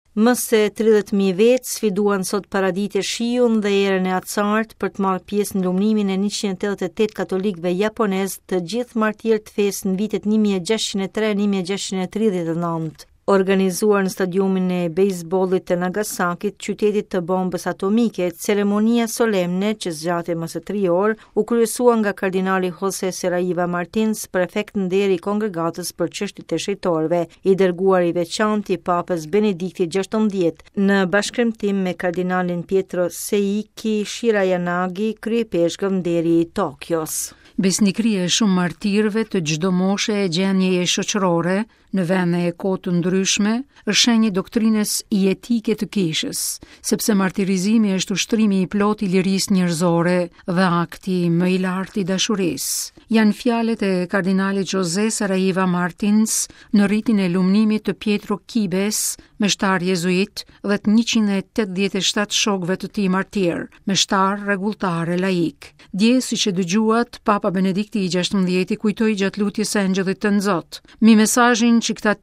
Më se 30.000 vetë sfiduan sot paraditje shiun dhe erën e atsart për të marrë pjesë në lumnimin e 188 katolikëve japonez, të gjithë martirë të fesë në vitet 1603-1639. Organizuar në stadiumin e bejsbollit të Nagasakit, qytetit të bombës atomike, ceremonia solemne që zgjati më së 3 orë u kryesua nga kardinali Jose Serraiva Martins, prefekt nderi i kongregatës për çështjet e shejtorëve, i dërguar i veçantë i Papës Benedikti XVI, në bashkëpuntim me kardinalin Pietro Seiki Shirayanagi, kryepeshkëv nderi i Tokios. Besnikëria e shumë martirëve të çdo moshe e gjendjeje shoqërore në vende e kohë të ndryshme është shenjë doktrines jetike të kishës, sepse martirizimi është ushtrimi i plot i lirisë njerëzore dhe akti më i lartë i dashurisë. Janë fjalët e kardinalit José Saraiva Martins në ritin e lumnimit të Pietro Kibes, meshtar jezuit, dhe të 187 shokëve të tij martir, meshtar rregulltar e laik. Dje, siç e dëgjuat, Papa Benedikti i XVI kujtoi gjatë lutjes së Angjëllit të Nxot, mi mesazhin që këta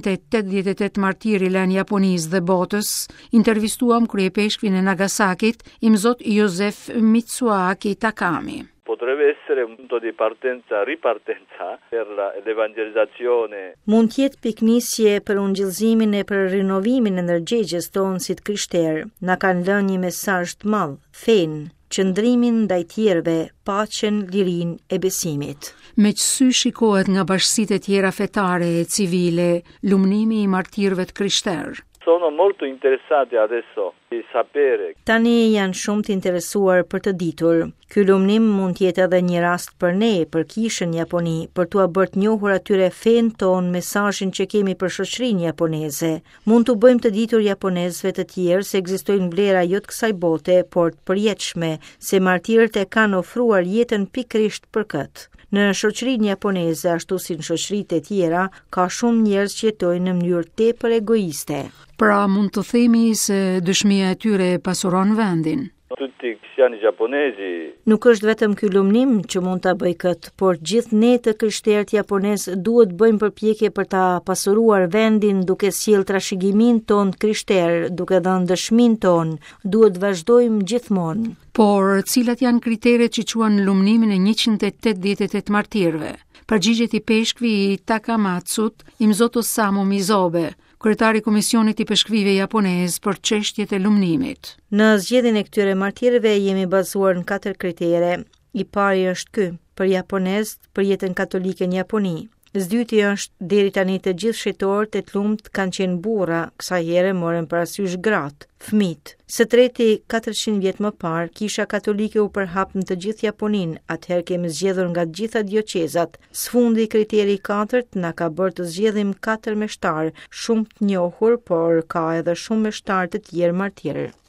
188 martirë lënë Japonisë dhe botës, intervistuam kryepeshkvin e Nagasakit, Imzot Josef Mitsuaki Takami. Potrebbe essere un punto di ripartenza per l'evangelizzazione. Mund të jetë piknisje për ungjillëzimin e për rinovimin e ndërgjegjes tonë si të krishterë. Na kanë lënë një mesazh të madh, fenë, qëndrimin ndaj tjerëve, paqen, lirinë e besimit. Me që sy shikohet nga bashkësitë e tjera fetare e civile, lumnimi i martirëve të krishterë. Sono molto interessati adesso di sapere. Tani janë shumë të interesuar për të ditur. Ky lumnim mund të jetë edhe një rast për ne, për kishën Japoni, për t'u bërë të njohur atyre fen ton, mesazhin që kemi për shoqërinë japoneze. Mund t'u bëjmë të ditur japonezëve të tjerë se ekzistojnë vlera jo të kësaj bote, por të përjetshme, se martirët e kanë ofruar jetën pikërisht për këtë. Në shoqërinë japoneze, ashtu si në shoqëritë e tjera, ka shumë njerëz që jetojnë në mënyrë tepër egoiste. Pra mund të themi se dëshmia e tyre pasuron vendin. Tutti cristiani giapponesi. Nuk është vetëm ky lumnim që mund ta bëj këtë, por gjithë ne të krishterët japonezë duhet bëjmë përpjekje për ta pasuruar vendin duke sjellë trashëgiminë tonë krishterë, duke dhënë dëshminë tonë, duhet vazhdojmë gjithmonë. Por cilat janë kriteret që quan lumnimin e 188 martirëve? Përgjigjet i peshkvi i Takamatsut, Imzot Osamu Mizobe, kryetari i Komisionit i Peshkvive japonez për çështjet e lumnimit. Në zgjedhjen e këtyre martirëve jemi bazuar në 4 kritere. I pari është ky, për japonezët, për jetën katolike në Japoni. Zdyti është deri tani të gjithë shejtorët e të lumtë kanë qenë burra, kësaj here morën parasysh gratë, fëmijët. Së treti, 400 vjet më parë, Kisha Katolike u përhap në të gjithë Japoninë, atëherë kemi zgjedhur nga të gjitha dioqezat. Sfundi, kriteri i 4 na ka bërë të zgjedhim 4 meshtarë, shumë të njohur, por ka edhe shumë meshtarë të tjerë martirë.